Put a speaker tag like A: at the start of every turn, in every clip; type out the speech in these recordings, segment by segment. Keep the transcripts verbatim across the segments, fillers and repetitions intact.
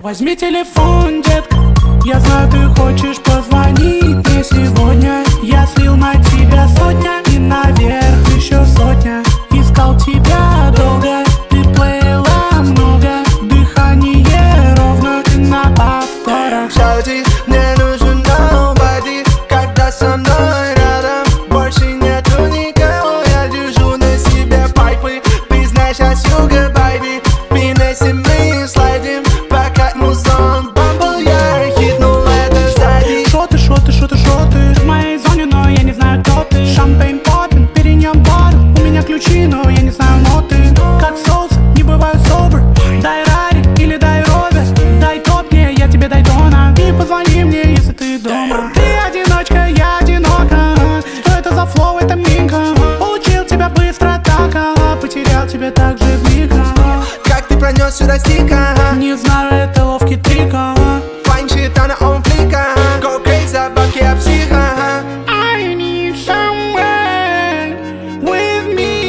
A: Возьми телефон, детка, я знаю, ты хочешь позвонить мне сегодня. Я слил на тебя сотня и наверх еще сотня. Искал тебя долго, ты плыла много, дыхание ровно, ты на повторах.
B: Шауди, мне нужен nobody, когда со мной рядом больше нету никого. Я держу на себе пайпы, признай сейчас юга, baby. Пинайся, мы слайдим, пока музон бамбл, я хитнул это сзади.
A: Шо ты, шо ты, шо ты, шо ты в моей зоне, но я не знаю, кто ты. Шампейн поппин, перенем бар, у меня ключи, но я не знаю ноты. Как соус, не бываю собр. Дай рари или дай ровер, дай топ мне, я тебе дай дона. И позвони мне, если ты дома. Ты одиночка, я одинока. Что это за флоу, это минка. Получил тебя быстро так, ага, потерял тебя так же в миг, ага.
B: Как ты пронес сюда стика?
A: Не знаю, это ловкий трик, ага.
B: Файн щит, она он флика. Go crazy, бабки об психа.
A: I need someone with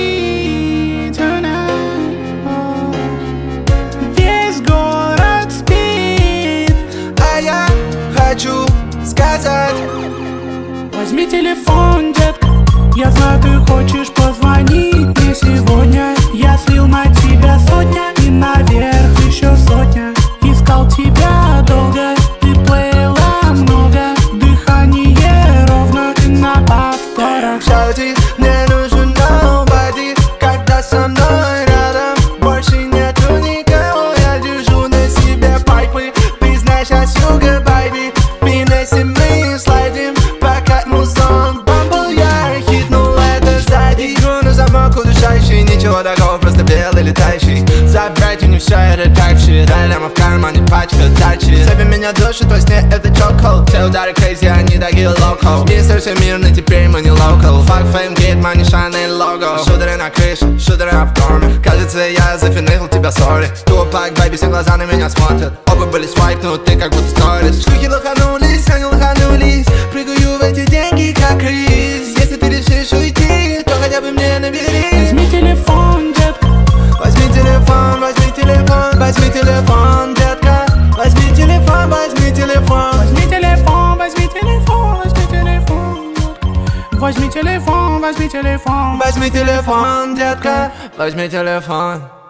A: me tonight. Oh. Весь город спит,
B: А я хочу сказать:
A: возьми телефон, детка, я знаю, ты хочешь позвонить мне сегодня. Я слил на тебя сотня и наверх еще сотня. Искал тебя долго, ты плыла много, дыхание ровно, ты на повторах.
B: Шауди, мне нужен nobody, когда со мной рядом больше нету никого. Я держу на себе пайпы, признай сейчас юга, baby. Пинайся, мы слайдим, пока музон бамбл, я хитнул это сзади. Игру на замок удушающий, ничего такого, просто белый летающий. Забрать у не все, это так shit, реально в кармане пачка дачи. Цепи меня душит, во сне это чокол. Все удары crazy, они такие локо. Мистер всемирный, теперь мы не local. Fuck fame, get money, shine and logo. Шутеры на крыше, шутеры в доме. Кажется, я зафинил тебя, сори. Тупак, baby, все глаза на меня смотрят. Оба были свайп, но ты как будто сторис. Шлюхи лоханулись, они лоханулись. Прыгаю в эти деньги, как Крис. Если ты решишь уйти, то хотя бы мне набери.
A: Возьми телефон, детка,
B: Возьми телефон, возьми телефон, возьми телефон, детка. Возьми телефон, возьми телефон.
A: возьми телефон, возьми телефон, возьми телефон, детка. Возьми телефон, возьми телефон.
B: Возьми телефон, детка. Возьми телефон.